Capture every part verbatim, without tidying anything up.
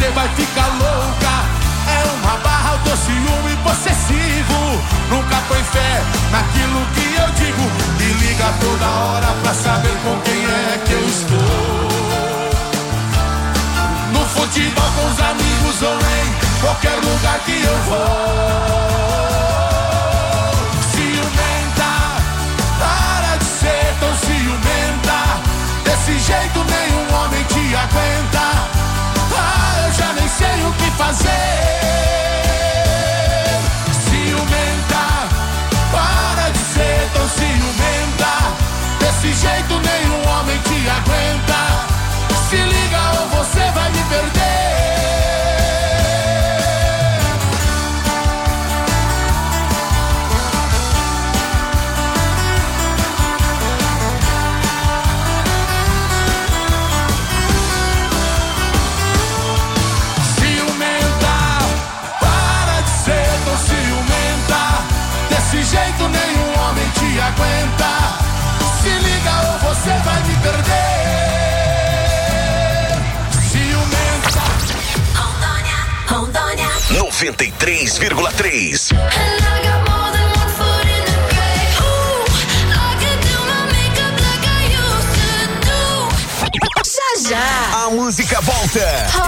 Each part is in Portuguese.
você vai ficar louca. É uma barra, eu tô ciúme possessivo. Nunca põe fé naquilo que eu digo. E liga toda hora pra saber com quem é que eu estou. No futebol com os amigos ou em qualquer lugar que eu vou. Para de ser tão ciumenta. Desse jeito nenhum homem te aguenta. Ah, eu já nem sei o que fazer. Ciumenta, para de ser tão ciumenta. Desse jeito nenhum homem te aguenta. Se liga ou você vai me perder. Desse jeito nenhum homem te aguenta. Se liga ou você vai me perder. Ciumenta. Rondônia, Rondônia noventa e três vírgula três. Já já A música volta.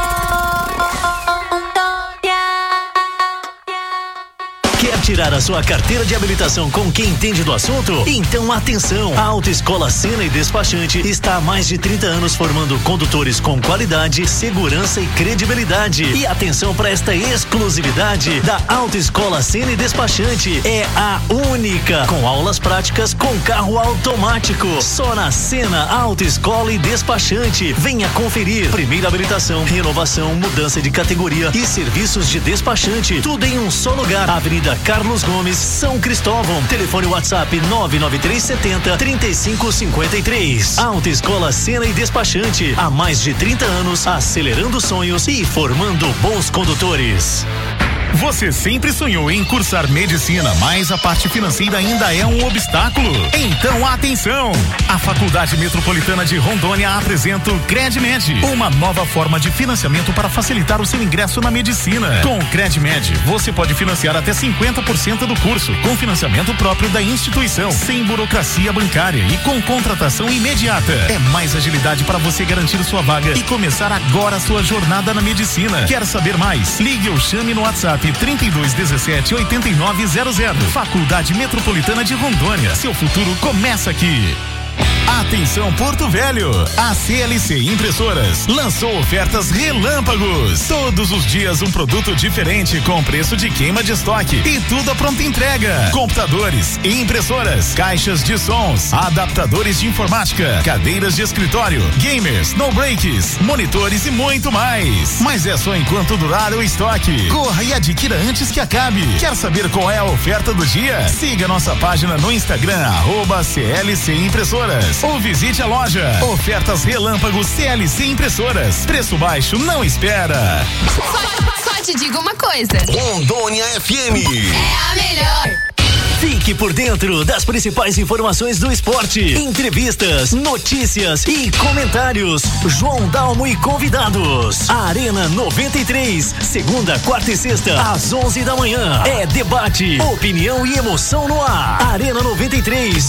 Quer tirar a sua carteira de habilitação com quem entende do assunto? Então atenção! A Autoescola Sena e Despachante está há mais de trinta anos formando condutores com qualidade, segurança e credibilidade. E atenção para esta exclusividade da Autoescola Sena e Despachante. É a única com aulas práticas com carro automático. Só na Sena Autoescola e Despachante. Venha conferir. Primeira habilitação, renovação, mudança de categoria e serviços de despachante. Tudo em um só lugar. Avenida Carlos Gomes, São Cristóvão. Telefone WhatsApp nove nove três setenta, trinta e cinco cinquenta e três. Autoescola Sena e Despachante. Há mais de trinta anos, acelerando sonhos e formando bons condutores. Você sempre sonhou em cursar medicina, mas a parte financeira ainda é um obstáculo? Então atenção! A Faculdade Metropolitana de Rondônia apresenta o CredMed, uma nova forma de financiamento para facilitar o seu ingresso na medicina. Com o CredMed, você pode financiar até cinquenta por cento do curso, com financiamento próprio da instituição, sem burocracia bancária e com contratação imediata. É mais agilidade para você garantir sua vaga e começar agora a sua jornada na medicina. Quer saber mais? Ligue ou chame no WhatsApp trinta e dois dezessete, oitenta e nove zero zero. Faculdade Metropolitana de Rondônia. Seu futuro começa aqui. Atenção Porto Velho, a C L C Impressoras lançou ofertas relâmpagos. Todos os dias um produto diferente com preço de queima de estoque e tudo a pronta entrega. Computadores, impressoras, caixas de sons, adaptadores de informática, cadeiras de escritório, gamers, no breaks, monitores e muito mais. Mas é só enquanto durar o estoque. Corra e adquira antes que acabe. Quer saber qual é a oferta do dia? Siga nossa página no Instagram, arroba C L C Impressoras. Ou visite a loja. Ofertas relâmpagos C L C Impressoras. Preço baixo não espera. Só, só te digo uma coisa. Rondônia F M. É a melhor. Fique por dentro das principais informações do esporte, entrevistas, notícias e comentários. João Dalmo e convidados. Arena noventa e três, segunda, quarta e sexta, às onze da manhã. É debate, opinião e emoção no ar. Arena noventa e três.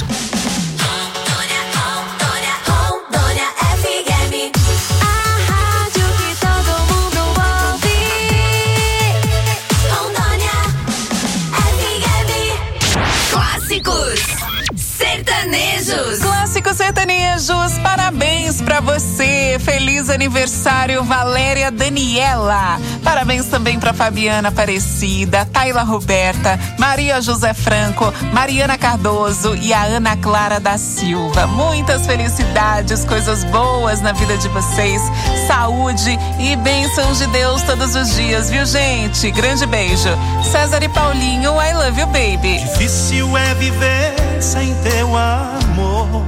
Sertanejos. Clássicos sertanejos, parabéns pra você. Feliz aniversário, Valéria Daniela. Parabéns também pra Fabiana Aparecida, Tayla Roberta, Maria José Franco, Mariana Cardoso e a Ana Clara da Silva. Muitas felicidades, coisas boas na vida de vocês, saúde e bênçãos de Deus todos os dias, viu, gente? Grande beijo. César e Paulinho, I love you, baby. Difícil é viver sem teu amor.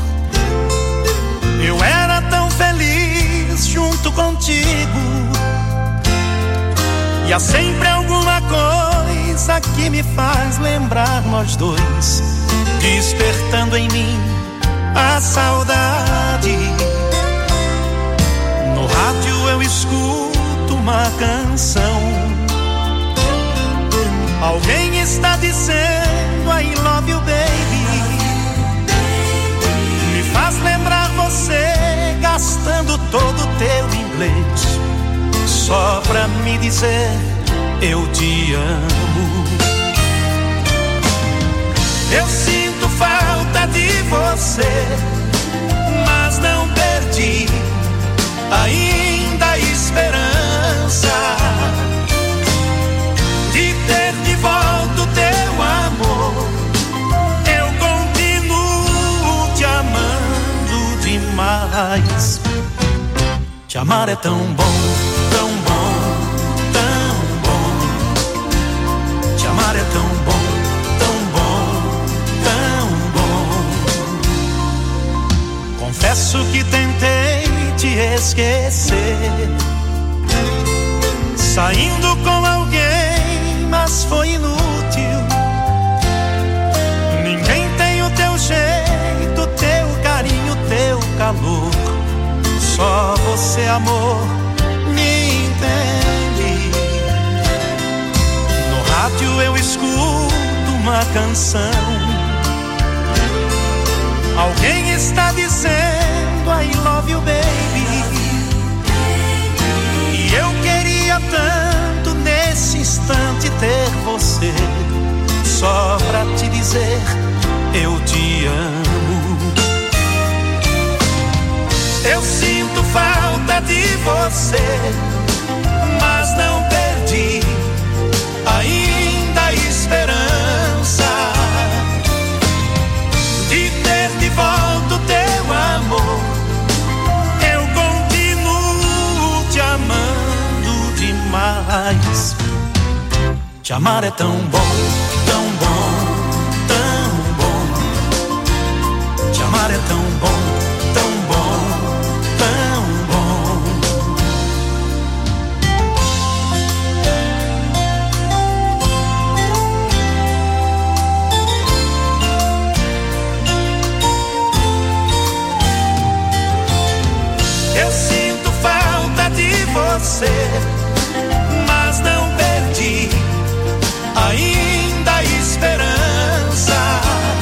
Eu era tão feliz junto contigo, e há sempre alguma coisa que me faz lembrar nós dois, despertando em mim a saudade. No rádio eu escuto uma canção. Alguém está dizendo I love you baby, me faz lembrar você gastando todo o teu inglês só pra me dizer eu te amo. Eu sinto falta de você, mas não perdi ainda a esperança de ter de volta o teu amor. Eu continuo te amando demais. Te amar é tão bom, tão bom, tão bom. Te amar é tão bom, tão bom, tão bom. Confesso que tentei te esquecer, saindo com alguém, mas foi inútil. Ninguém tem o teu jeito, teu carinho, teu calor. Só você, amor, me entende. No rádio eu escuto uma canção. Alguém está dizendo I love you baby, e eu queria tanto nesse instante ter você, só pra te dizer eu te amo. Eu sinto falta de você, mas não perdi ainda a esperança de ter de volta o teu amor. Eu continuo te amando demais. Te amar é tão bom, tão bom, tão bom. Te amar é tão bom, tão bom, tão bom. Eu sinto falta de você, mas não perdi ainda a esperança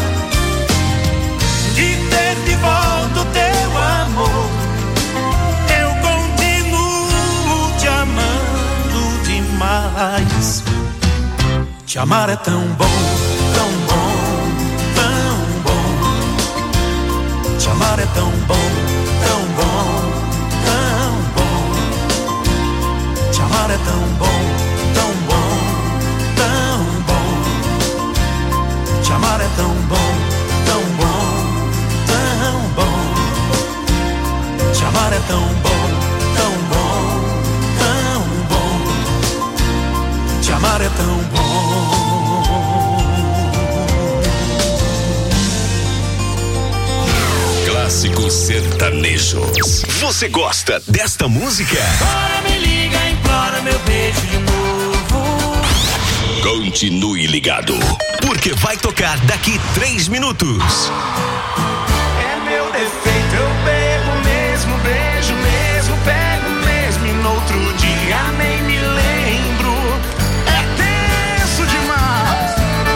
de ter de volta o teu amor. Eu continuo te amando demais. Te amar é tão bom, tão bom, tão bom. Te amar é tão bom, tão bom, tão bom. Te amar é tão bom, tão bom, tão bom. Te amar é tão bom, tão bom, tão bom. Te amar é tão bom, tão bom, tão bom. Te amar é tão bom. Clássicos sertanejos. Você gosta desta música? Agora me liga, implora meu beijo de novo. Continue ligado, porque vai tocar daqui três minutos. É meu defeito, eu bebo mesmo, beijo mesmo, pego mesmo e no outro dia nem me lembro. É tenso demais.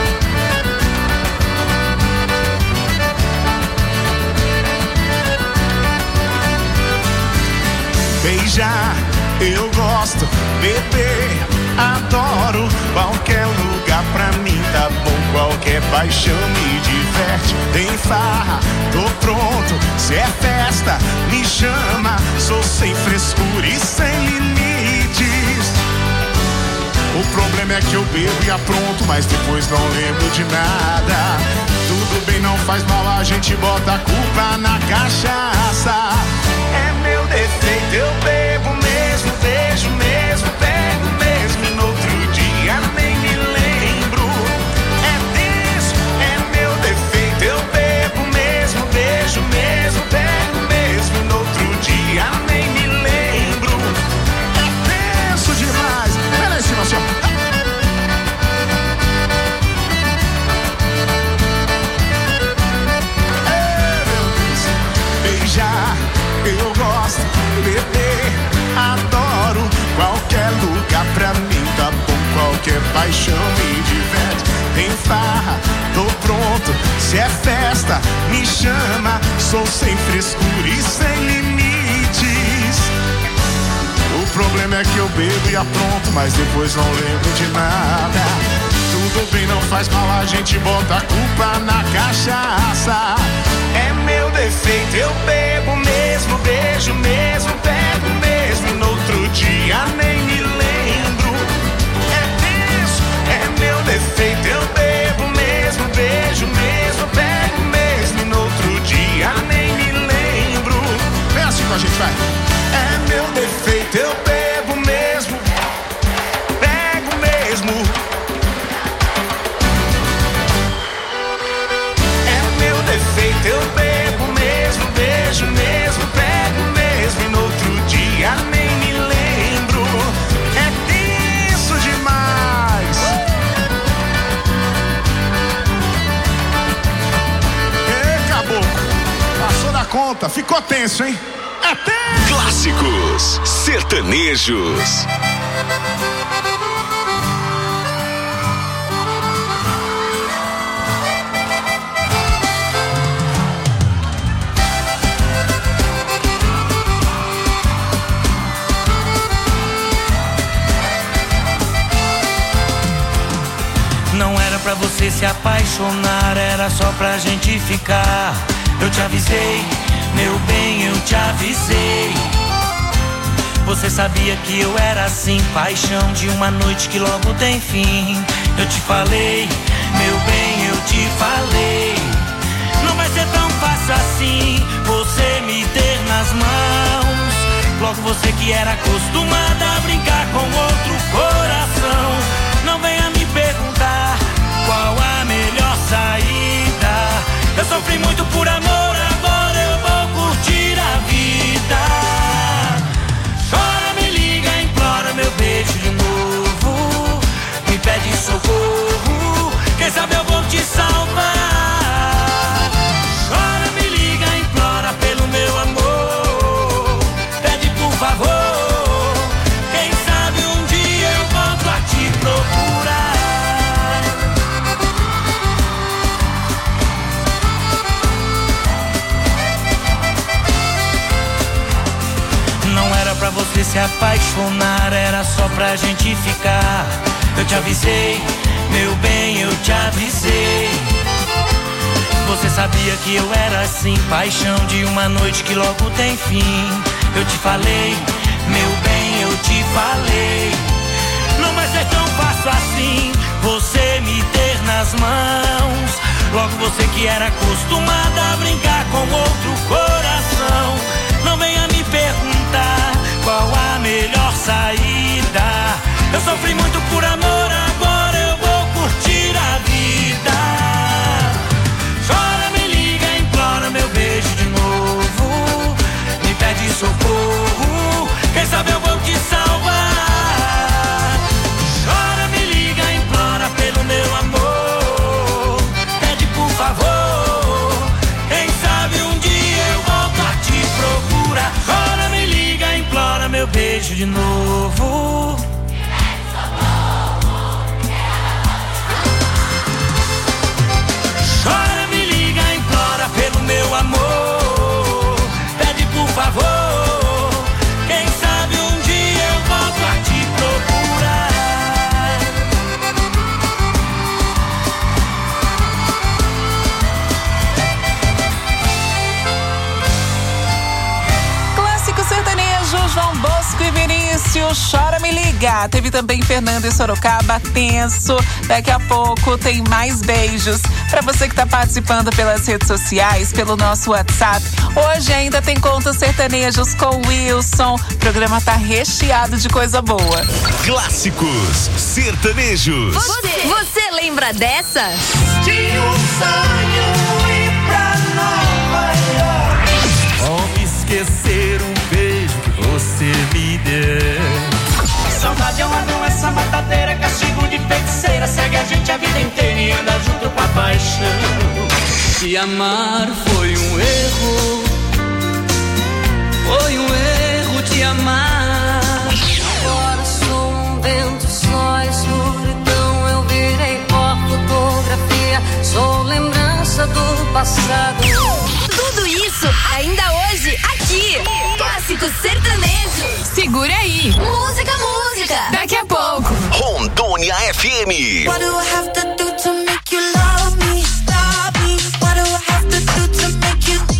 Beijar, eu gosto, beber, adoro. Qualquer lugar pra mim tá bom, qualquer paixão me diverte. Tem farra, tô pronto, se é festa, me chama. Sou sem frescura e sem limites. O problema é que eu bebo e apronto, mas depois não lembro de nada. Tudo bem, não faz mal, a gente bota a culpa na cachaça. É meu defeito, eu bebo mesmo, vejo mesmo, pego mesmo e no outro dia nem me lembro. É disso, é meu defeito, eu bebo mesmo, vejo mesmo, pego mesmo e no outro dia nem me lembro. É tenso demais. Pera aí, senhor, senhor. Beijar, eu gosto, beber, adoro. Qualquer paixão me diverte. Tem farra, tô pronto, se é festa, me chama. Sou sem frescura e sem limites. O problema é que eu bebo e apronto, mas depois não lembro de nada. Tudo bem, não faz mal, a gente bota a culpa na cachaça. É meu defeito, eu bebo mesmo, beijo mesmo, pego mesmo, e no outro dia nem me lembro. É isso, é meu defeito, eu bebo mesmo, beijo mesmo, pego mesmo, e no outro dia nem me lembro. Vem assim com a gente, vai. É meu defeito, eu bebo mesmo, pego mesmo. É meu defeito, eu bebo mesmo, beijo mesmo, pego mesmo, e no outro dia nem me lembro. É tenso demais. Ei, caboclo, passou da conta, ficou tenso, hein? É tenso. Clássicos sertanejos. Não era pra você se apaixonar, era só pra gente ficar. Eu te avisei, meu bem, eu te avisei. Você sabia que eu era assim, paixão de uma noite que logo tem fim. Eu te falei, meu bem, eu te falei. Não vai ser tão fácil assim, você me ter nas mãos. Logo você que era acostumada a brincar com outro coração. Não venha me perguntar qual a melhor saída. Eu sofri muito por amor, agora eu vou curtir a vida. Chora, me liga, implora meu beijo de novo. Me pede socorro, quem sabe eu vou te salvar. Chora, me liga, implora pelo meu amor. Pede por favor, quem sabe um dia eu volto a te procurar. Não era pra você se apaixonar, era só pra gente ficar. Eu te avisei, meu bem, eu te avisei. Você sabia que eu era assim, paixão de uma noite que logo tem fim. Eu te falei, meu bem, eu te falei. Não vai ser tão fácil assim, você me ter nas mãos. Logo você que era acostumada a brincar com outro coração. Não venha me perguntar qual a melhor saída. Eu sofri muito por amor, agora eu vou curtir a vida. Chora, me liga, implora meu beijo de novo. Me pede socorro, quem sabe eu vou te salvar. Chora, me liga, implora pelo meu amor. Pede por favor, quem sabe um dia eu volto a te procurar. Chora, me liga, implora meu beijo de novo. Chora, me liga, implora pelo meu amor. Pede por favor, quem sabe um dia eu volto a te procurar. Clássico sertanejo, João Bosco e Vinícius, Chora, me liga. Teve também Fernando e Sorocaba, Tenso. Daqui a pouco tem mais beijos pra você que tá participando pelas redes sociais, pelo nosso WhatsApp. Hoje ainda tem contos sertanejos com o Wilson. O programa tá recheado de coisa boa. Clássicos sertanejos. Você, você lembra dessa? Tinha um sonho ir pra Nova York. Como esquecer um beijo que você me deu. Saudade é uma doença matadeira, castigo de feiticeira. Segue a gente a vida inteira e anda junto com a paixão. Te amar foi um erro, foi um erro te amar. Agora sou um vento só, escuridão sou lembrança do passado. Tudo isso ainda hoje aqui. Clássicos sertanejos. Segura aí. Música, música. Daqui a pouco. Rondônia F M. What do I have to do to make you love me? Stop me. What do I have to do to make you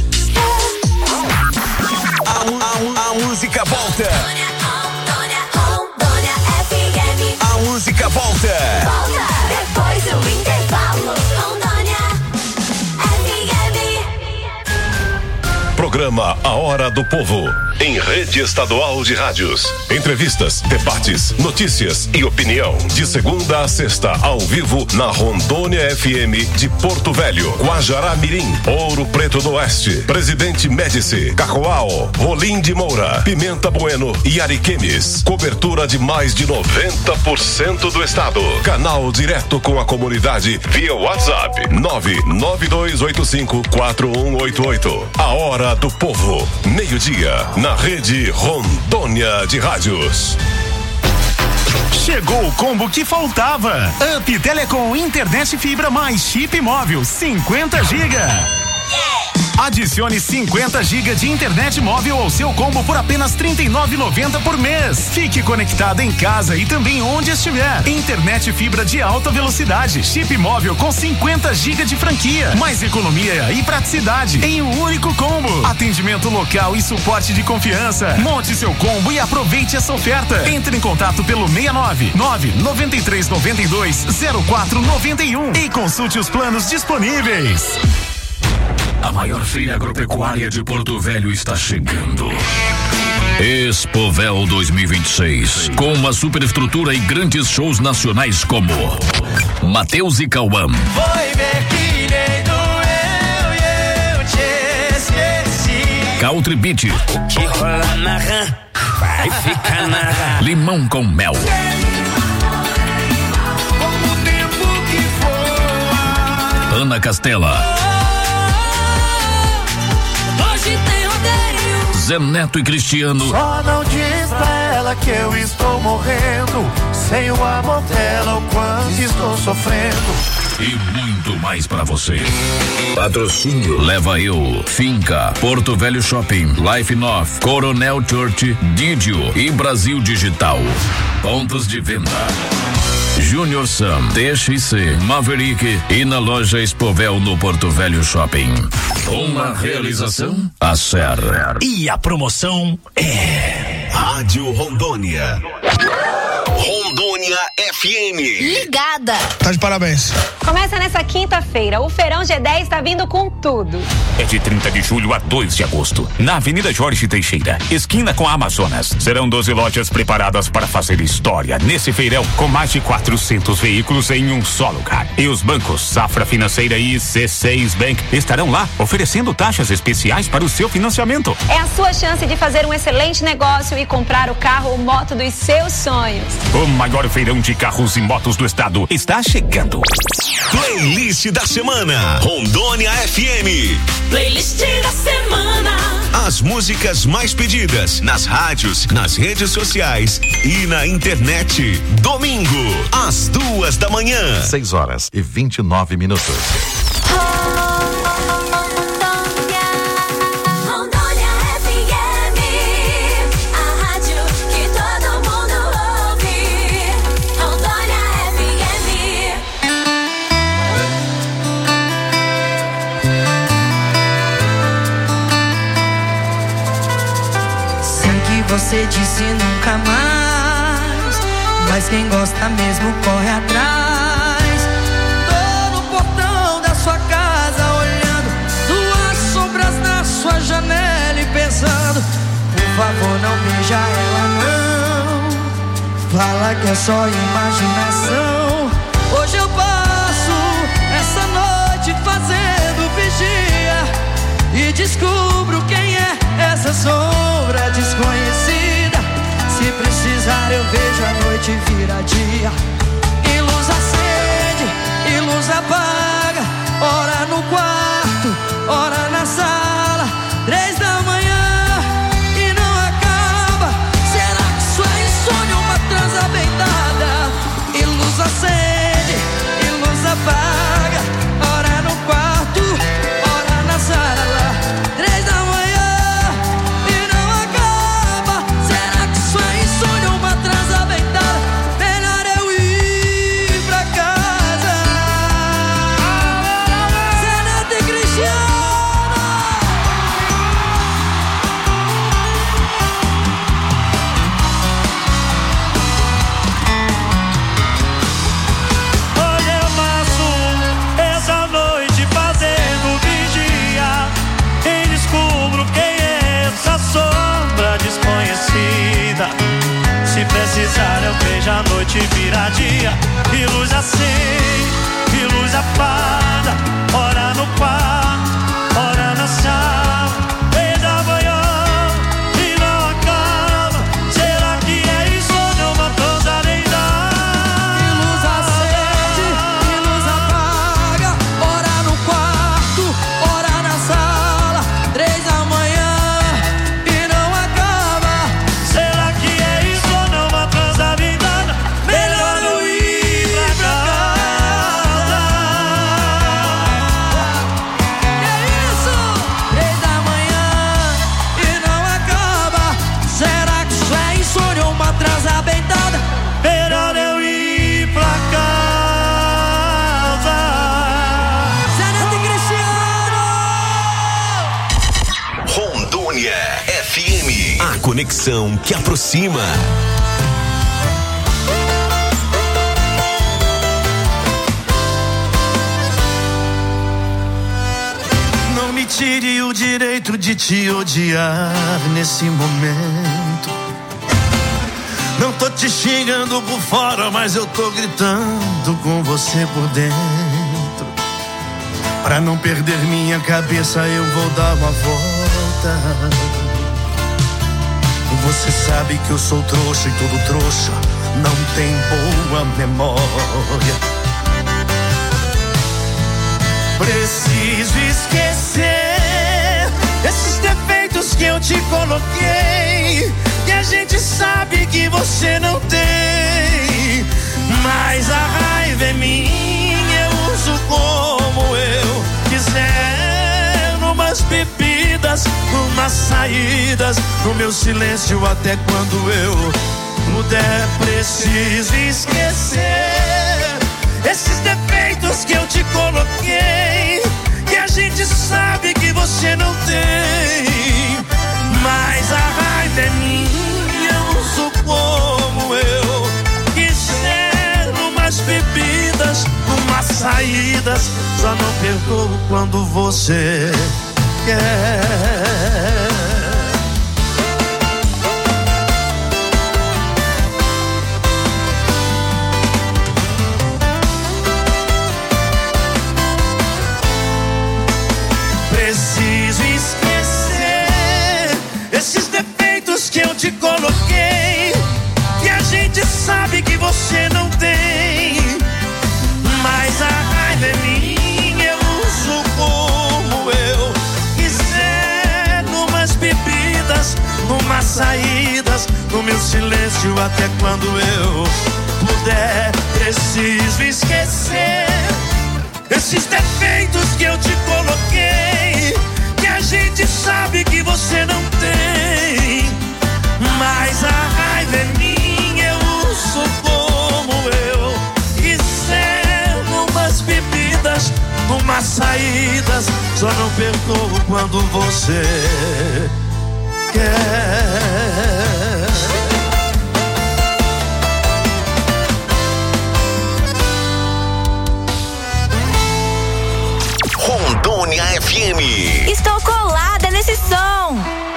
A, a, a música volta. Rondônia, Rondônia F M. A música volta. Volta depois do intervalo. Rondônia F M. Programa A Hora do Povo, em rede estadual de rádios. Entrevistas, debates, notícias e opinião. De segunda a sexta, ao vivo, na Rondônia F M de Porto Velho, Guajará Mirim, Ouro Preto do Oeste, Presidente Médici, Cacoal, Rolim de Moura, Pimenta Bueno e Ariquemes. Cobertura de mais de noventa por cento do estado. Canal direto com a comunidade via WhatsApp nove nove dois oito cinco quatro um oito oito. A Hora do Povo, meio-dia, na rede Rondônia de Rádios. Chegou o combo que faltava. Up Telecom Internet Fibra mais chip móvel cinquenta gigas. Adicione cinquenta gigas de internet móvel ao seu combo por apenas trinta e nove reais e noventa centavos por mês. Fique conectado em casa e também onde estiver. Internet fibra de alta velocidade, chip móvel com cinquenta gigas de franquia, mais economia e praticidade em um único combo. Atendimento local e suporte de confiança. Monte seu combo e aproveite essa oferta. Entre em contato pelo seis nove nove nove três nove dois zero quatro nove um e consulte os planos disponíveis. A maior feira agropecuária de Porto Velho está chegando. Expovel dois mil e vinte e seis, com uma superestrutura e grandes shows nacionais como Mateus e Cauã, Foi ver que nem doeu e eu te esqueci. Country Beat, O que rola na rã vai ficar na rã. Limão com Mel, Como o tempo que voa. Ana Castela, Hoje tem rodeio. Zé Neto e Cristiano, Só não diz pra ela que eu estou morrendo. Sem o amor dela, o quanto estou sofrendo. e muito mais pra você. Patrocínio Leva Eu, Finca, Porto Velho Shopping, Life North, Coronel Church, Didio e Brasil Digital. Pontos de venda: Junior Sam, T X C, Maverick e na loja Expovel no Porto Velho Shopping. Uma realização Acer. E a promoção é Rádio Rondônia. Rondônia F M. Ligada. Tá de parabéns. Começa nessa quinta-feira. O Feirão G dez tá vindo com tudo. É de trinta de julho a dois de agosto, na Avenida Jorge Teixeira, esquina com a Amazonas. Serão doze lojas preparadas para fazer história nesse feirão, com mais de quatrocentos veículos em um só lugar. E os bancos Safra Financeira e C seis Bank estarão lá, oferecendo taxas especiais para o seu financiamento. É a sua chance de fazer um excelente negócio e comprar o carro ou moto dos seus sonhos. O maior feirão de carros e motos do estado está chegando. Playlist da semana. Rondônia F M. Playlist da semana. As músicas mais pedidas nas rádios, nas redes sociais e na internet. Domingo, às duas da manhã. seis horas e vinte e nove minutos. Você disse nunca mais, mas quem gosta mesmo corre atrás. Tô no portão da sua casa olhando duas sombras na sua janela e pensando, por favor não beija ela não, fala que é só imaginação. Hoje eu passo essa noite fazendo vigia e descubro quem é essa sombra desconhecida. Se precisar eu vejo a noite vira dia. E luz acende, e luz apaga. Ora no quarto, ora na sala. Três da manhã e não acaba. Será que isso é insônia ou uma transa bem dada? E luz acende, e luz apaga. Ora rezar eu vejo a noite virar dia. Que luz acende, que luz apaga. Ora no quarto, ora na sala. Desde a manhã e não acaba. Será que é isso ou não uma coisa nem dá? Que luz acende, que luz apaga. Ora no quarto, ora na sala. Três da manhã e não acaba. Será que é isso ou não uma coisa nem dá? Melhor eu ir pra casa. Que isso? Três da manhã e não acaba. Será que isso é insônia ou uma transa bem dada? Melhor eu ir pra casa. Zé Neto e Cristiano. Rondônia F M. A conexão que aproxima. Não me tire o direito de te odiar nesse momento. Não tô te xingando por fora, mas eu tô gritando com você por dentro. Pra não perder minha cabeça eu vou dar uma volta. Você sabe que eu sou trouxa e todo trouxa não tem boa memória. Preciso esquecer esses defeitos que eu te coloquei, que a gente sabe que você não tem. Mas a raiva é minha, eu uso como eu quiser. Numas bebidas, numas saídas, no meu silêncio até quando eu puder. Preciso esquecer esses defeitos que eu te coloquei, que a gente sabe que você não tem. Mas a raiva é minha, eu uso como eu quiser. Numas bebidas, numas saídas, só não perdoo quando você quer. Preciso esquecer esses defeitos que eu te coloquei, que a gente sabe que você não tem. Mas a raiva é minha, eu uso como eu quiser. Numas bebidas, numas saídas, no meu silêncio até quando eu puder. Preciso esquecer esses defeitos que eu te coloquei, que a gente sabe que você não tem. Mas a raiva é minha, eu uso como eu quiser. Numas bebidas, numas saídas, só não perdoo quando você quer. Rondônia F M. Estou colada nesse som.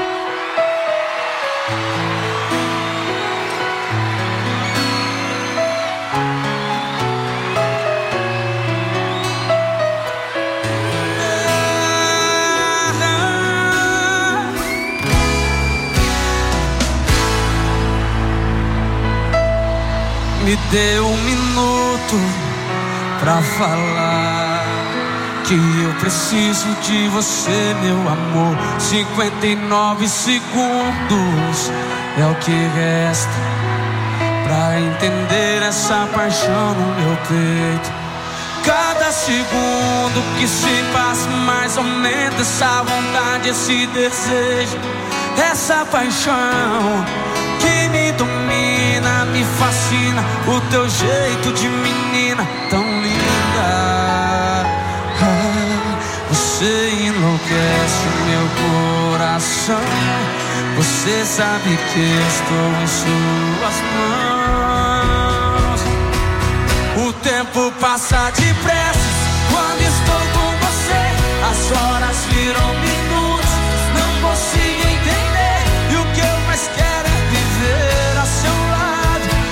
Me dê um minuto pra falar que eu preciso de você, meu amor. Cinquenta e nove segundos é o que resta pra entender essa paixão no meu peito. Cada segundo que se passa mais aumenta essa vontade, esse desejo, essa paixão que me domina, me fascina. O teu jeito de menina tão linda, ah, você enlouquece o meu coração. Você sabe que estou em suas mãos. O tempo passa depressa quando estou com você. As horas viram minutos, não consigo entender. E o que eu mais quero é viver a seu lado.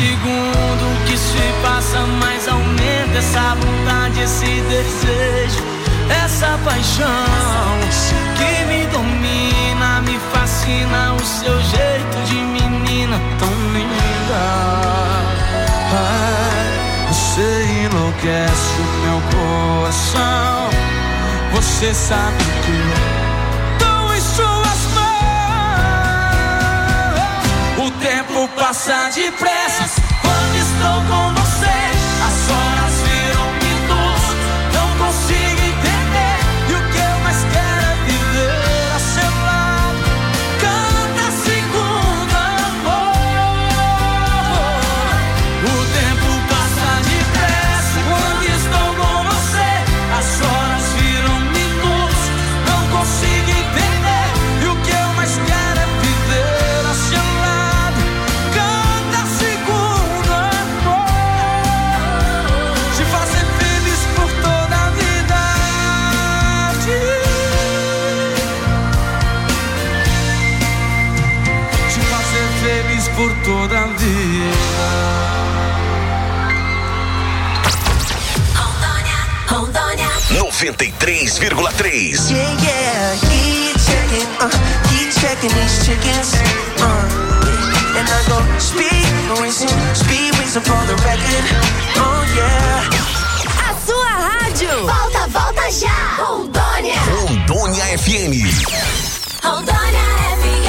segundo que se passa, mais aumenta essa vontade, esse desejo, essa paixão que me domina, me fascina o seu jeito de menina tão linda. Ai, você enlouquece o meu coração, você sabe que eu dou em suas mãos. O tempo passa depressa quando estou com você, as horas viram minutos, não consigo entender, e o que eu mais quero é viver a seu lado, cada segundo, amor. O tempo passa depressa quando estou com você, as horas viram minutos, não consigo entender, e o que eu mais quero é viver a seu lado, cada segundo, amor. Te fazer feliz por toda a vida, te fazer feliz por toda a vida. noventa e três vírgula três. Yeah, yeah, keep checking, uh, keep checking these chickens, uh, and I go speed, racing, speed, racing for the record, oh yeah. A sua rádio. Volta, volta já. Rondônia. Rondônia F M. Rondônia F M.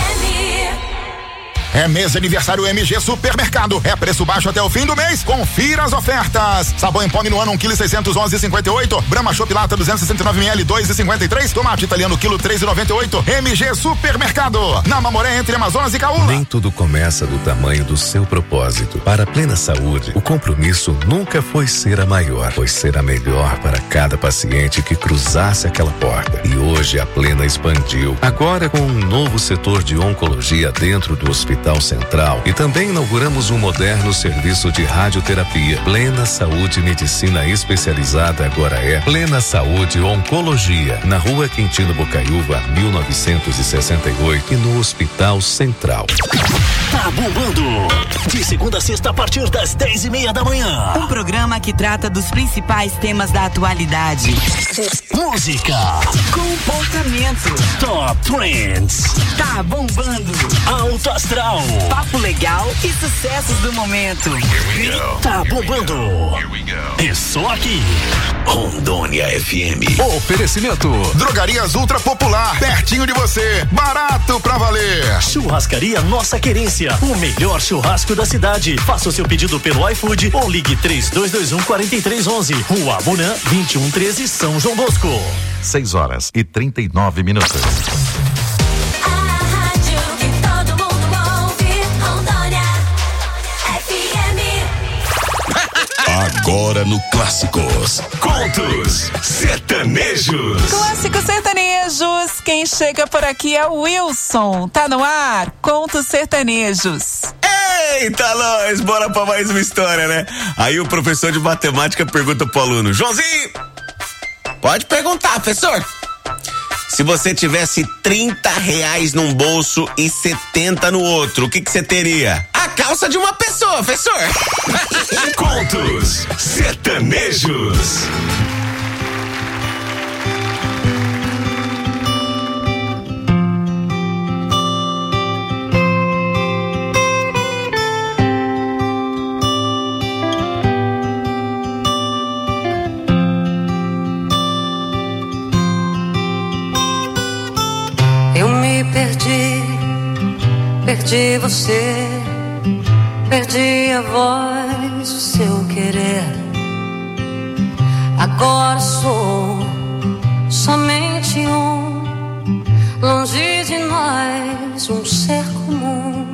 É mês de aniversário M G Supermercado. É preço baixo até o fim do mês. Confira as ofertas. Sabão em pó Minuano um quilo seiscentos e onze e cinquenta e oito. Brahma Chopp Lata duzentos e sessenta e nove mililitros dois e cinquenta e três. Tomate italiano quilo três e noventa e oito. M G Supermercado. Na Mamoré entre Amazonas e Caúna. Nem tudo começa do tamanho do seu propósito. Para a Plena Saúde, o compromisso nunca foi ser a maior, foi ser a melhor para cada paciente que cruzasse aquela porta. E hoje a Plena expandiu. Agora com um novo setor de oncologia dentro do Hospital Central, e também inauguramos um moderno serviço de radioterapia. Plena Saúde Medicina Especializada agora é Plena Saúde Oncologia, na Rua Quintino Bocaiúva, mil novecentos e sessenta e oito, e no Hospital Central. Tá bombando! De segunda a sexta a partir das dez e meia da manhã. Um programa que trata dos principais temas da atualidade. Música, comportamento, Top Trends, tá bombando, Alto Astral, papo legal e sucessos do momento. Tá bombando. É só aqui. Rondônia F M. Oferecimento: Drogarias Ultra Popular, pertinho de você, barato pra valer. Churrascaria Nossa Querência, o melhor churrasco da cidade. Faça o seu pedido pelo iFood ou ligue três dois dois um, quatro três um um. Rua Abunã, vinte e um treze, São João Bosco. seis horas e trinta e nove minutos. Agora no Clássicos, contos sertanejos. Clássicos sertanejos, quem chega por aqui é o Wilson. Tá no ar, contos sertanejos. Eita, nós, bora pra mais uma história, né? Aí o professor de matemática pergunta pro aluno: Joãozinho, pode perguntar, professor. Se você tivesse trinta reais num bolso e setenta no outro, o que que você teria? A calça de uma pessoa, professor. Contos sertanejos. Eu me perdi, perdi você, perdi a voz, o seu querer. Agora sou somente um, longe de nós, um ser comum.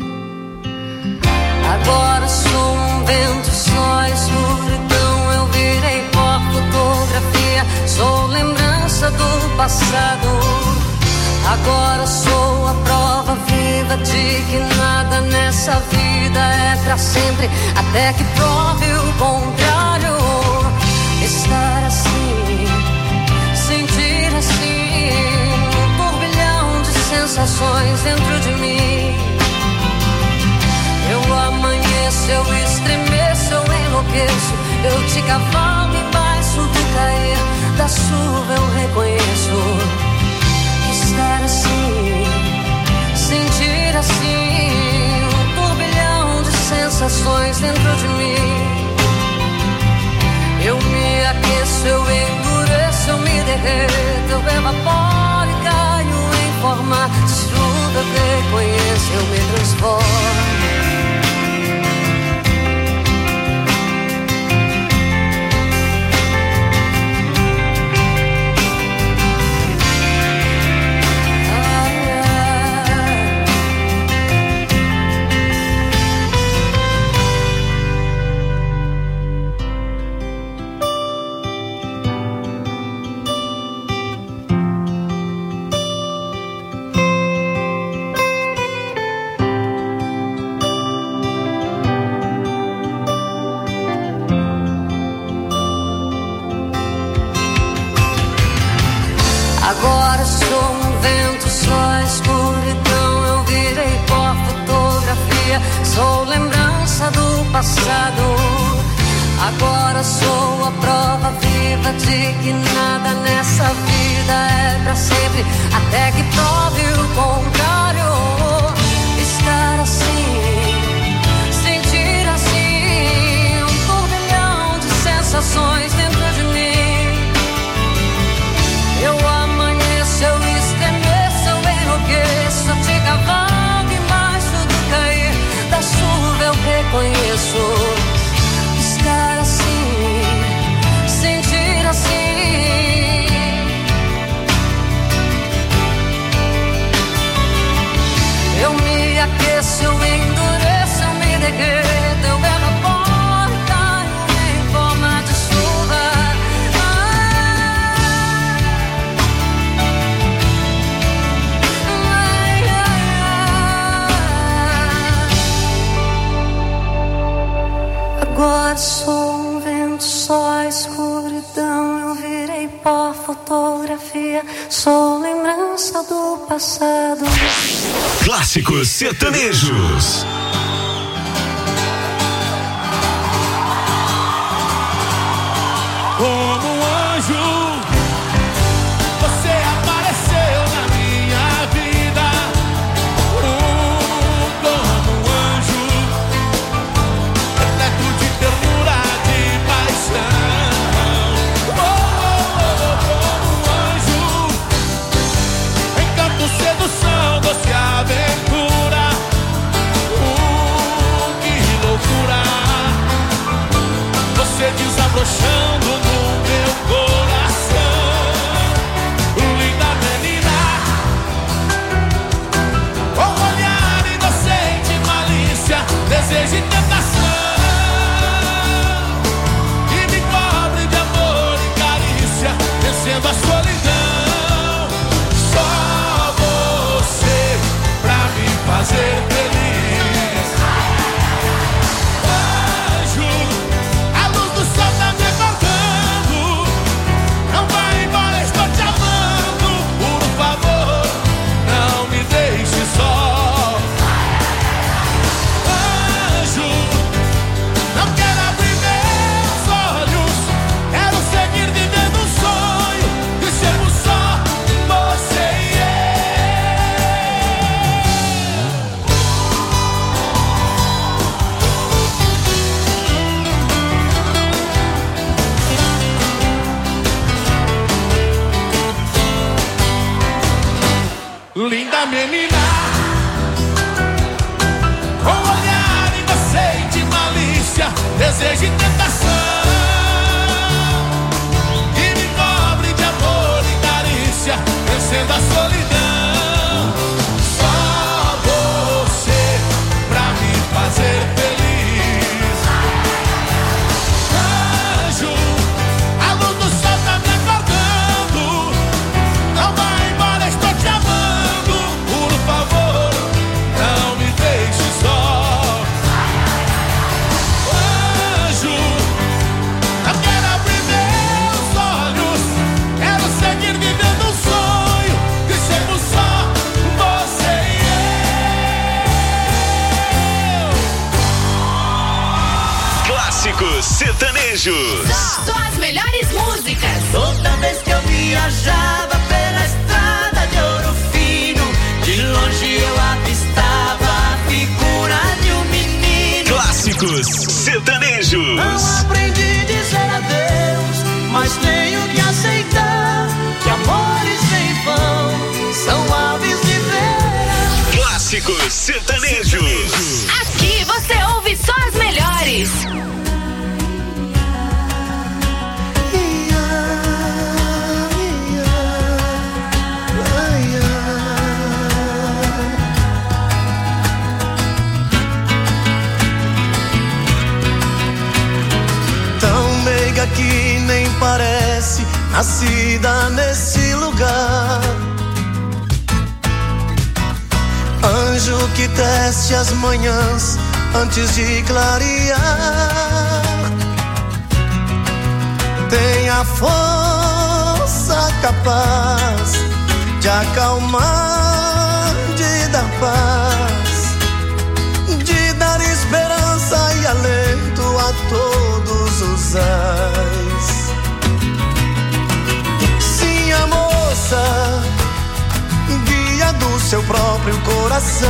Agora sou um vento só, escuridão. Eu virei pó, fotografia, sou lembrança do passado. Agora sou a prova viva de que nada nessa vida é pra sempre, até que prove o contrário. Estar assim, sentir assim, um turbilhão de sensações dentro de mim. Eu amanheço amanheço, eu estremeço, eu enlouqueço. Eu te cavalgo embaixo do cair da chuva, eu reconheço. Estar assim, sentir assim, um turbilhão de sensações dentro de mim. Eu me aqueço, eu endureço, eu me derreto, eu evaporo e caio em forma de chuva. Eu reconheço, eu me transformo. Agora sou um vento, só escuridão. Eu virei pó, fotografia, sou lembrança do passado. Agora sou a prova viva de que nada nessa vida é pra sempre, até que prove o contrário. Estar assim, sentir assim, um turbilhão de sensações dentro de mim. Eu amanheço, eu estremeço, eu enlouqueço, eu te cavalgo embaixo do cair da chuva, eu reconheço. Estar assim, sentir assim. Eu me aqueço, eu endureço, eu me derreto, eu evaporo, caio em forma de chuva. Agora sou um vento, só escuridão. Eu virei pó, fotografia, sou lembrança do passado. Clássicos sertanejos. Como um anjo, você apareceu na minha vida. Uh, como um anjo, repleto de ternura, de paixão. Oh, oh, oh, como um anjo, encanto, sedução, doce aventura. Uh, que loucura, você desabrochando no meu coração. Linda menina, com olhar inocente, malícia, desejo e tentação, que me cobre de amor e carícia, vencendo a solidão. Só você pra me fazer feliz. Anjo, a luz do sol tá me acordando. Não vai embora, estou te amando. Por favor, não me deixe só. Anjo, não quero abrir meus olhos, quero seguir vivendo um sonho de sermos só você e eu. Linda menina, com olhar inocente, malícia, desejo e tentação, que me cobre de amor e carícia, vencendo a solidão. Só você pra me fazer feliz. Anjo, a luz do sol tá me acordando. Não vai embora, estou te amando. Por favor, não me deixe só. Anjo, Sertanejos. Só, só as melhores músicas. Toda vez que eu viajava pela estrada de Ouro Fino, de longe eu avistava a figura de um menino. Clássicos sertanejos. Não aprendi a dizer adeus, mas tenho que aceitar que amores vêm vão, são aves de verão. Clássicos sertanejos. Aqui você ouve só as melhores. Que nem parece nascida nesse lugar. Anjo que tece as manhãs antes de clarear. Tem a força capaz de acalmar, de dar paz, de dar esperança e alento a todos os ais. Sim, a moça, guia do seu próprio coração,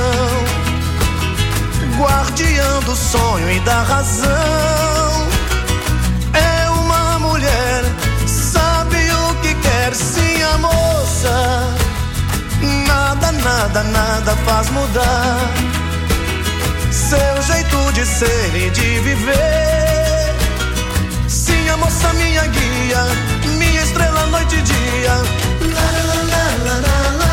guardiã do sonho e da razão. É uma mulher, sabe o que quer. Sim, a moça, nada, nada, nada faz mudar seu jeito de ser e de viver. Sim, a moça, minha guia, minha estrela noite e dia. La, la, la, la, la, la.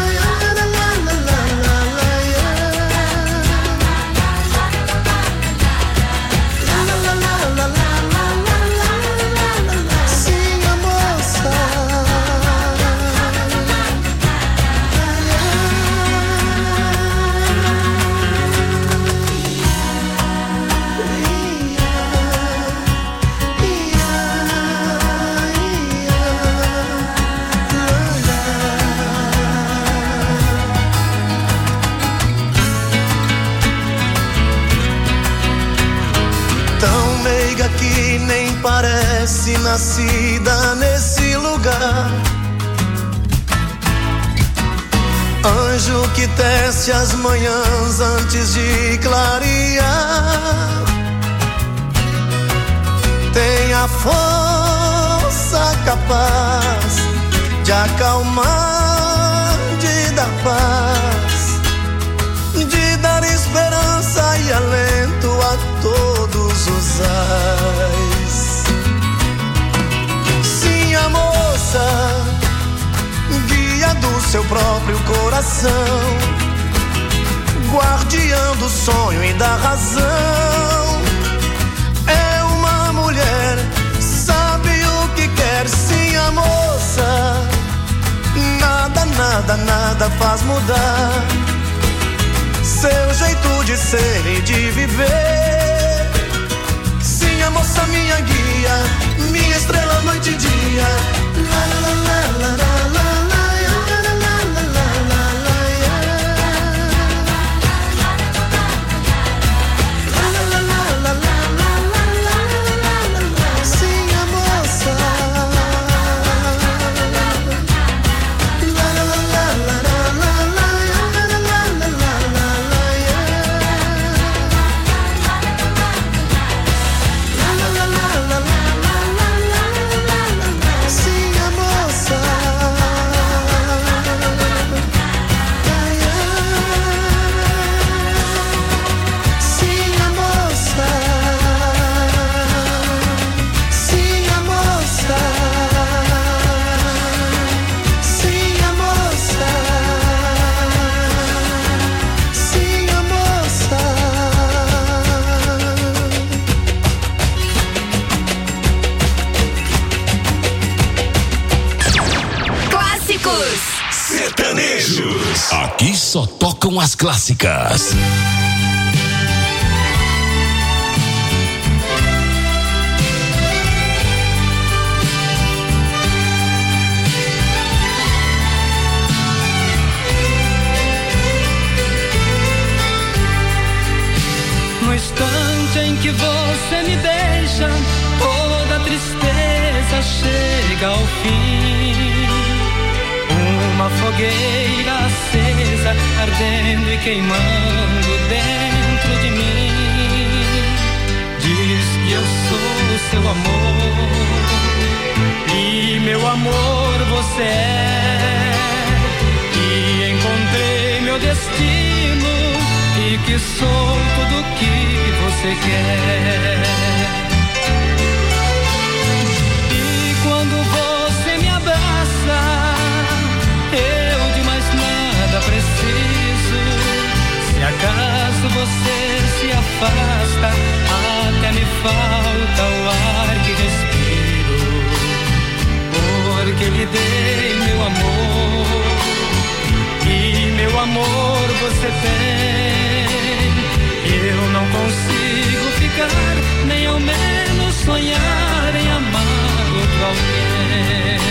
Que nem parece nascida nesse lugar. Anjo que tece as manhãs antes de clarear. Tem a força capaz de acalmar, de dar paz, de dar esperança e alento a todos os ais. Sim, a moça, guia do seu próprio coração, guardiã do sonho e da razão. É uma mulher, sabe o que quer. Sim, a moça, nada, nada, nada faz mudar seu jeito de ser e de viver. Sim, a moça, minha guia, minha estrela noite e dia. La, la, la, la, la, la. Sertanejos. Aqui só tocam as clássicas. No instante em que você me beija, oh, chega ao fim. Uma fogueira acesa, ardendo e queimando dentro de mim. Diz que eu sou o seu amor, e meu amor você é. E encontrei meu destino, e que sou tudo que você quer. E quando você me abraça, eu de mais nada preciso. Se acaso você se afasta, até me falta o ar que respiro. Porque lhe dei meu amor, e meu amor você tem. Eu não consigo ficar, nem ao menos sonhar em amar outro alguém.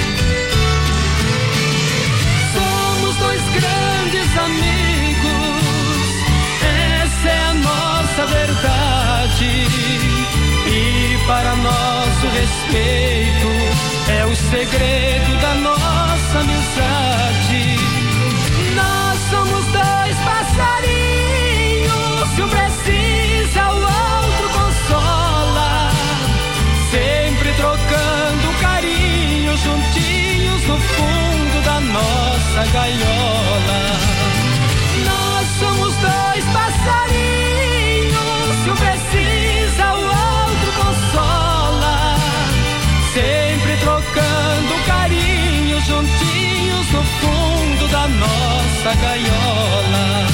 Somos dois grandes amigos, essa é a nossa verdade. E para nosso respeito é o segredo da nossa amizade. Nós somos dois passarinhos, se um precisa o outro consola, sempre trocando carinho, juntinhos no fundo da nossa gaiola. Nós somos dois passarinhos, se um precisa o outro consola, sempre trocando carinho, juntinhos no fundo da nossa gaiola.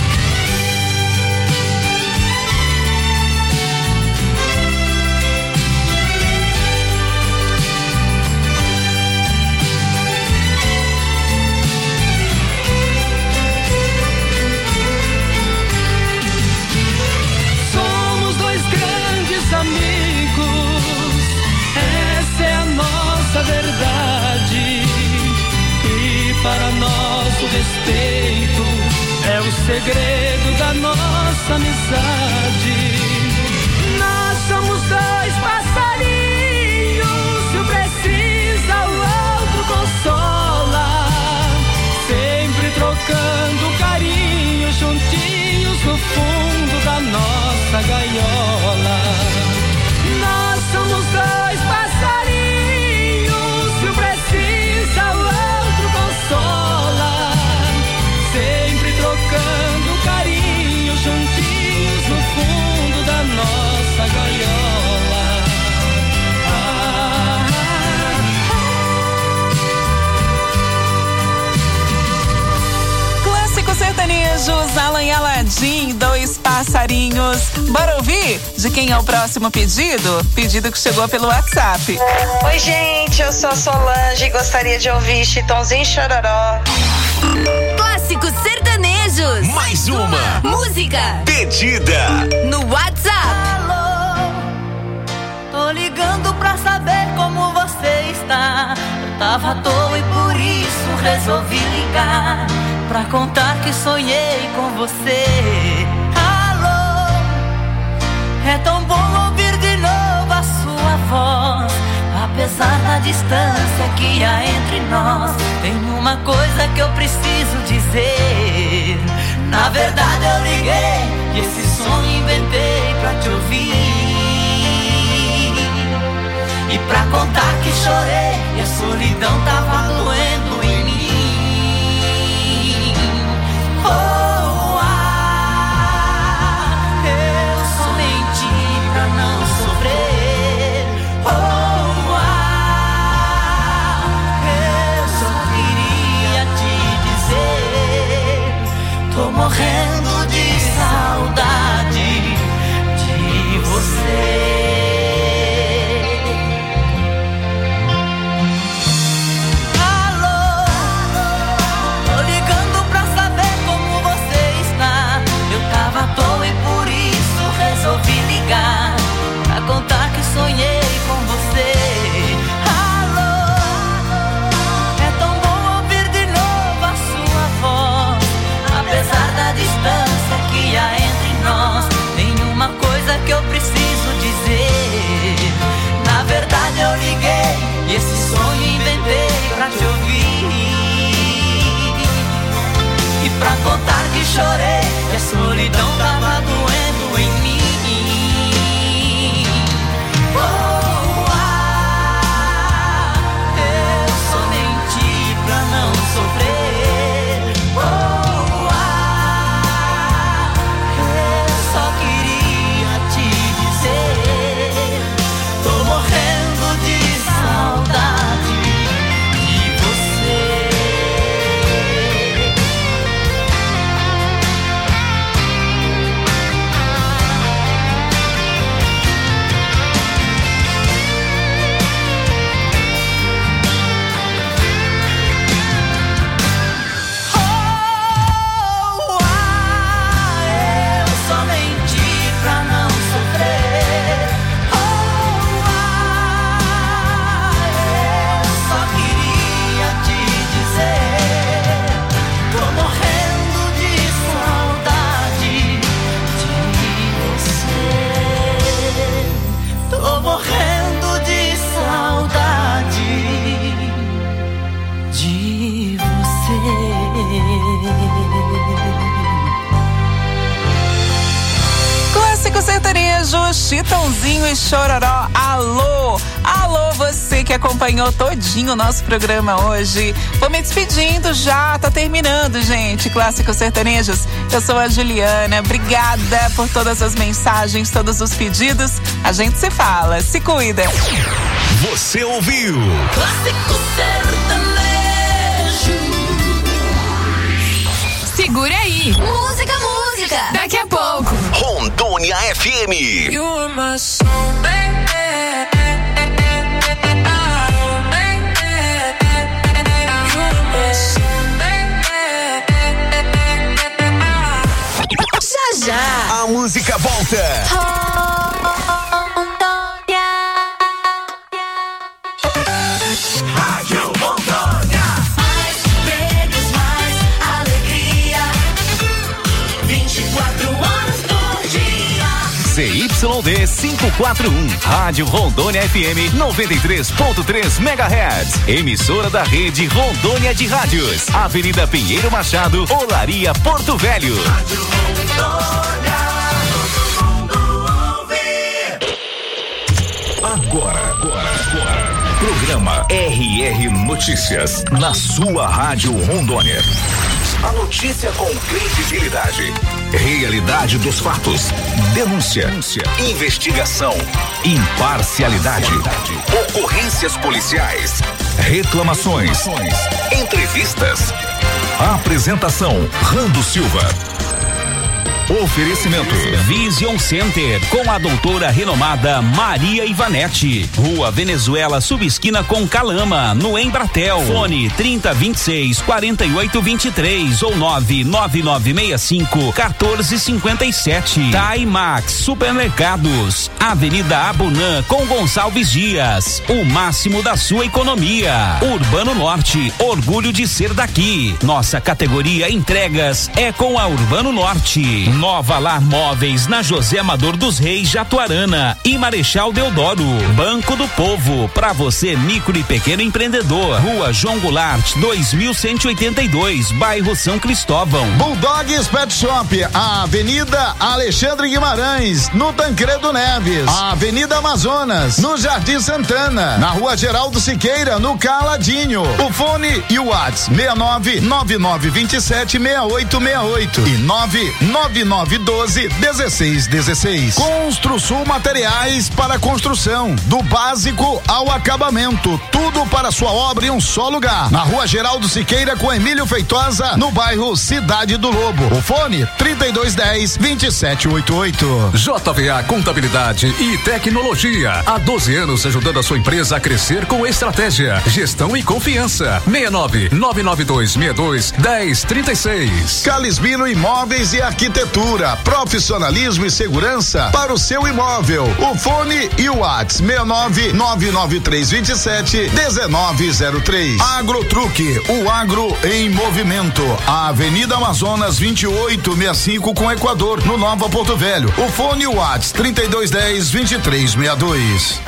Somos dois grandes amigos, essa é a nossa verdade. E para nosso respeito é o segredo da nossa amizade. Nós somos dois passarinhos, se um precisa o outro consola, sempre trocando carinho, juntinhos no fundo da nossa gaiola. Nós somos dois passarinhos, se um precisa o outro consola, sempre trocando carinho, juntinhos no fundo da nossa gaiola. Ah, Clássicos sertanejos, Alan e Aladim, dois passarinhos. Bora ouvir de quem é o próximo pedido? Pedido que chegou pelo WhatsApp. Oi, gente, eu sou a Solange e gostaria de ouvir Chitãozinho e Chororó. Clássicos sertanejos. Mais uma música pedida no WhatsApp. Alô, tô ligando pra saber como você está. Eu tava à toa e por isso resolvi ligar, pra contar que sonhei com você. Alô, é tão bom ouvir de novo a sua voz. Apesar da distância que há entre nós, tem uma coisa que eu preciso dizer. Na verdade eu liguei e esse som inventei pra te ouvir, e pra contar que chorei e a solidão tava doendo em mim. Oh, ah, eu só menti pra não sofrer. Oh, ah, eu só queria te dizer, tô morrendo de saudade de você. Alô, a solidão tava doendo em mim. Oh, ah, eu só menti pra não sofrer. Oh, ah, eu só queria te dizer, tô morrendo de saudade de você. Clássico sertanejo, Chitãozinho e Chororó. Alô, alô, você que acompanhou todinho o nosso programa hoje. Vou me despedindo já, tá terminando, gente. Clássicos sertanejos. Eu sou a Juliana. Obrigada por todas as mensagens, todos os pedidos. A gente se fala, se cuida. Você ouviu? Clássico sertanejo. Segura aí. Música, música. Daqui a pouco. Rondônia F M. You are my soul, baby. Já já. A música volta. Rádio Rondônia. Mais vezes mais alegria. vinte e quatro horas por dia. C Y D quinhentos e quarenta e um, Rádio Rondônia F M noventa e três ponto três megahertz, emissora da rede Rondônia de Rádios, Avenida Pinheiro Machado, Olaria, Porto Velho. Rádio Rondônia, todo mundo ouve. Agora, agora, agora. Programa R R Notícias, na sua Rádio Rondônia. A notícia com credibilidade. Realidade dos fatos. Denúncia. Investigação. Imparcialidade. Ocorrências policiais. Reclamações. Entrevistas. Apresentação: Rando Silva. Oferecimento Vision Center, com a doutora renomada Maria Ivanete. Rua Venezuela, subesquina com Calama, no Embratel. Fone trinta, vinte e seis, quarenta e oito, vinte e três ou nove nove nove seis cinco, quatorze cinquenta e sete. Taimax Supermercados, Avenida Abunã com Gonçalves Dias. O máximo da sua economia. Urbano Norte, orgulho de ser daqui. Nossa categoria entregas é com a Urbano Norte. Nova Lar Móveis, na José Amador dos Reis, Jatuarana e Marechal Deodoro. Banco do Povo, para você micro e pequeno empreendedor. Rua João Goulart, dois mil cento e oitenta e dois, bairro São Cristóvão. Bulldogs Pet Shop, a Avenida Alexandre Guimarães, no Tancredo Neves. A Avenida Amazonas, no Jardim Santana. Na Rua Geraldo Siqueira, no Caladinho. O fone e o WhatsApp seis nove nove nove dois sete seis oito seis oito e nove nove nove um doze, dezesseis dezesseis. Construsul Materiais para construção, do básico ao acabamento, tudo para sua obra em um só lugar. Na Rua Geraldo Siqueira com Emílio Feitosa, no bairro Cidade do Lobo. O fone trinta e dois dez, vinte e sete oitenta e oito. J V A Contabilidade e Tecnologia, há doze anos ajudando a sua empresa a crescer com estratégia, gestão e confiança. seis nove nove nove dois seis dois, um zero três seis. Calisbino Imóveis e Arquitetura, profissionalismo e segurança para o seu imóvel. O fone e o WhatsApp seis nove nove nove três dois sete um nove zero três. Agrotruque, o agro em movimento. A Avenida Amazonas vinte e oito sessenta e cinco com Equador, no Nova Porto Velho. O fone e o WhatsApp trinta e dois dez, vinte e três sessenta e dois.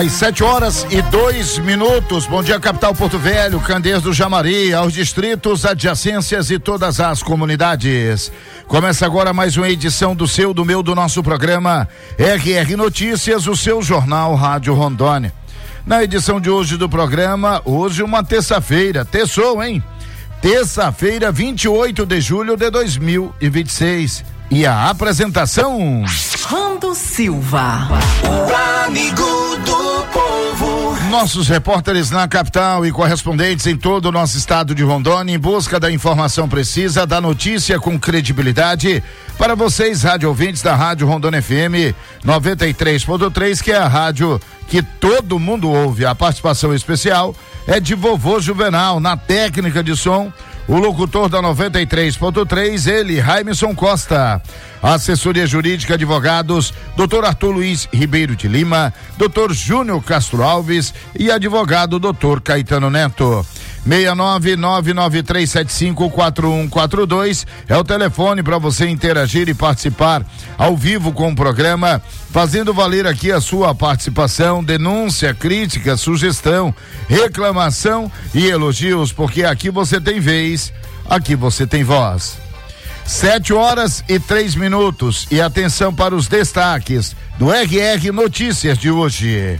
Às sete horas e dois minutos. Bom dia, capital Porto Velho, Candeias do Jamari, aos distritos, adjacências e todas as comunidades. Começa agora mais uma edição do seu, do meu, do nosso programa R R Notícias, o seu jornal Rádio Rondônia. Na edição de hoje do programa, hoje uma terça-feira, terçou, hein? Terça-feira, vinte e oito de julho de dois mil e vinte e seis. E a apresentação... Rando Silva. O amigo do povo. Nossos repórteres na capital e correspondentes em todo o nosso estado de Rondônia em busca da informação precisa, da notícia com credibilidade para vocês, rádio ouvintes da Rádio Rondônia F M noventa e três ponto três, que é a rádio que todo mundo ouve. A participação especial é de vovô Juvenal na técnica de som. O locutor da noventa e três ponto três, ele, Raimson Costa. Assessoria Jurídica, advogados, doutor Arthur Luiz Ribeiro de Lima, doutor Júnior Castro Alves e advogado doutor Caetano Neto. seis nove nove nove três sete cinco quatro um quatro dois é o telefone para você interagir e participar ao vivo com o programa, fazendo valer aqui a sua participação, denúncia, crítica, sugestão, reclamação e elogios, porque aqui você tem vez, aqui você tem voz. Sete horas e três minutos e atenção para os destaques do R R Notícias de hoje.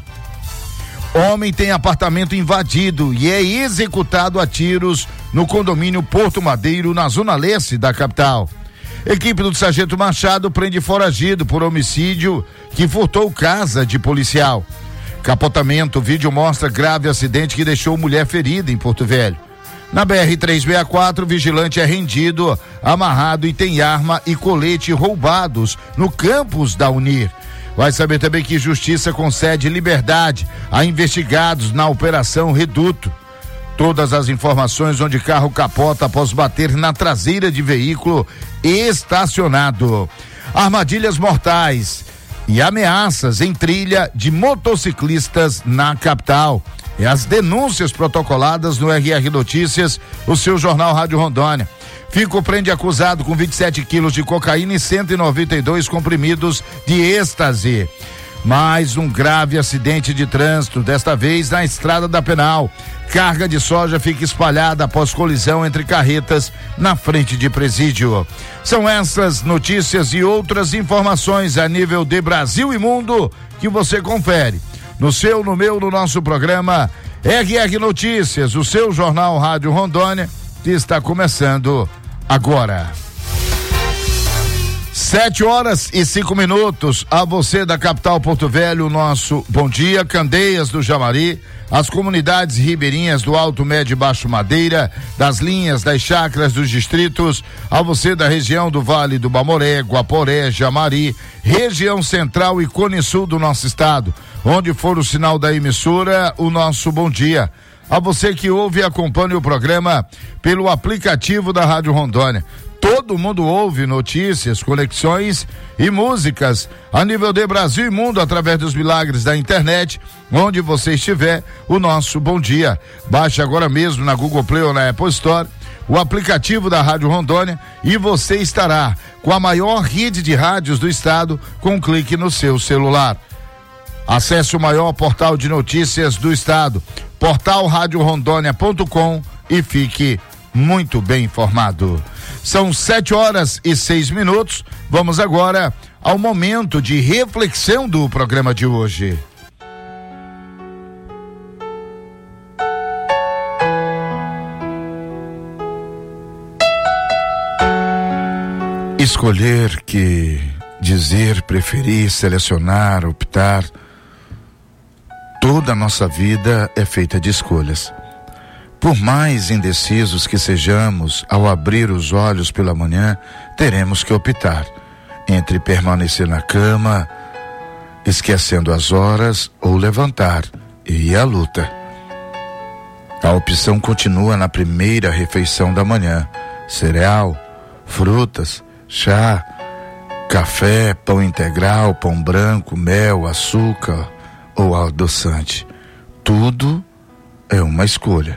Homem tem apartamento invadido e é executado a tiros no condomínio Porto Madeiro, na zona leste da capital. Equipe do Sargento Machado prende foragido por homicídio que furtou casa de policial. Capotamento, vídeo mostra grave acidente que deixou mulher ferida em Porto Velho. Na B R trezentos e sessenta e quatro, vigilante é rendido, amarrado e tem arma e colete roubados no campus da Unir. Vai saber também que Justiça concede liberdade a investigados na Operação Reduto. Todas as informações onde carro capota após bater na traseira de veículo estacionado. Armadilhas mortais e ameaças em trilha de motociclistas na capital. E as denúncias protocoladas no R R Notícias, o seu jornal Rádio Rondônia. Fico prende acusado com vinte e sete quilos de cocaína e cento e noventa e dois comprimidos de êxtase. Mais um grave acidente de trânsito, desta vez na Estrada da Penal. Carga de soja fica espalhada após colisão entre carretas na frente de presídio. São essas notícias e outras informações a nível de Brasil e mundo que você confere no seu, no meu, no nosso programa R R Notícias, o seu jornal Rádio Rondônia, que está começando agora. Sete horas e cinco minutos. A você da capital Porto Velho, nosso bom dia. Candeias do Jamari, as comunidades ribeirinhas do Alto, Médio e Baixo Madeira, das linhas, das chácaras dos distritos. A você da região do Vale do Bamoré, Guaporé, Jamari, região central e Cone Sul do nosso estado. Onde for o sinal da emissora, o nosso bom dia. A você que ouve e acompanha o programa pelo aplicativo da Rádio Rondônia. Todo mundo ouve notícias, conexões e músicas a nível de Brasil e mundo através dos milagres da internet. Onde você estiver, o nosso bom dia. Baixe agora mesmo na Google Play ou na Apple Store o aplicativo da Rádio Rondônia e você estará com a maior rede de rádios do estado com um clique no seu celular. Acesse o maior portal de notícias do estado, portal rádio rondônia ponto com, e fique muito bem informado. São sete horas e seis minutos. Vamos agora ao momento de reflexão do programa de hoje. Escolher, que dizer, preferir, selecionar, optar. Toda a nossa vida é feita de escolhas. Por mais indecisos que sejamos, ao abrir os olhos pela manhã, teremos que optar entre permanecer na cama, esquecendo as horas, ou levantar e ir à luta. A opção continua na primeira refeição da manhã: cereal, frutas, chá, café, pão integral, pão branco, mel, açúcar ou adoçante. Tudo é uma escolha.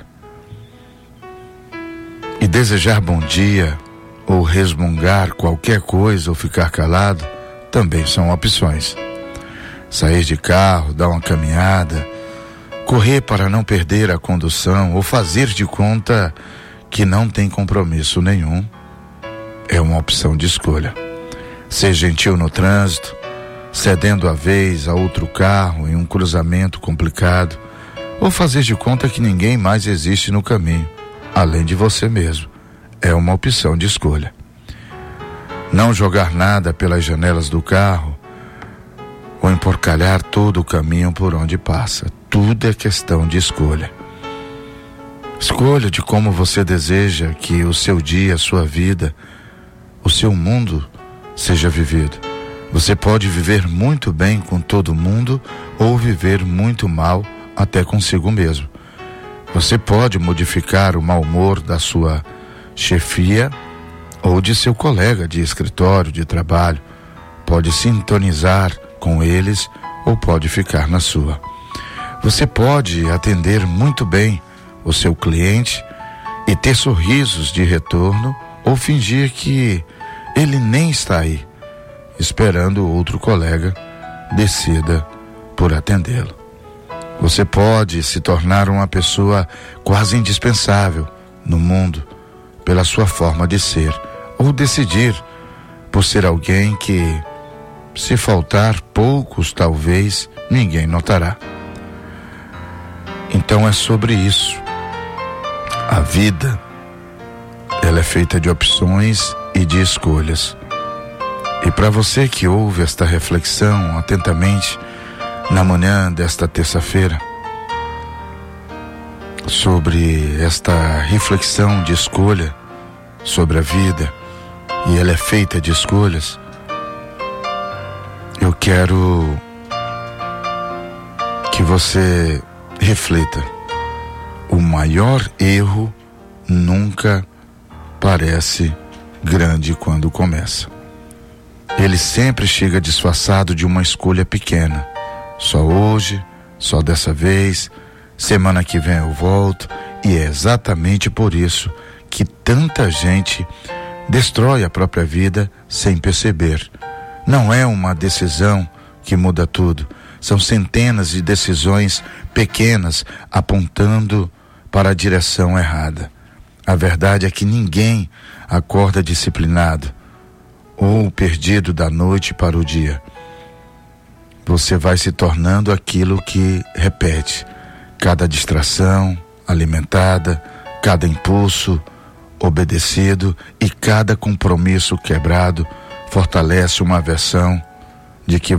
E desejar bom dia, ou resmungar qualquer coisa, ou ficar calado, também são opções. sair de carro, dar uma caminhada, correr para não perder a condução ou fazer de conta que não tem compromisso nenhum, é uma opção de escolha. Ser gentil no trânsito, cedendo a vez a outro carro em um cruzamento complicado, ou fazer de conta que ninguém mais existe no caminho, além de você mesmo, é uma opção de escolha. Não jogar nada pelas janelas do carro ou emporcalhar todo o caminho por onde passa, tudo é questão de escolha. Escolha de como você deseja que o seu dia, a sua vida, o seu mundo seja vivido. Você pode viver muito bem com todo mundo ou viver muito mal até consigo mesmo. Você pode modificar o mau humor da sua chefia ou de seu colega de escritório, de trabalho. Pode sintonizar com eles ou pode ficar na sua. Você pode atender muito bem o seu cliente e ter sorrisos de retorno ou fingir que ele nem está aí, esperando outro colega decida por atendê-lo. Você pode se tornar uma pessoa quase indispensável no mundo pela sua forma de ser, ou decidir por ser alguém que, se faltar poucos, talvez ninguém notará. Então é sobre isso. A vida, ela é feita de opções e de escolhas. E para você que ouve esta reflexão atentamente na manhã desta terça-feira, sobre esta reflexão de escolha sobre a vida, e ela é feita de escolhas, eu quero que você reflita. O maior erro nunca parece grande quando começa. Ele sempre chega disfarçado de uma escolha pequena. Só hoje, só dessa vez, semana que vem eu volto, e é exatamente por isso que tanta gente destrói a própria vida sem perceber. Não é uma decisão que muda tudo, são centenas de decisões pequenas apontando para a direção errada. A verdade é que ninguém acorda disciplinado ou perdido da noite para o dia. Você vai se tornando aquilo que repete. Cada distração alimentada, cada impulso obedecido e cada compromisso quebrado fortalece uma versão de que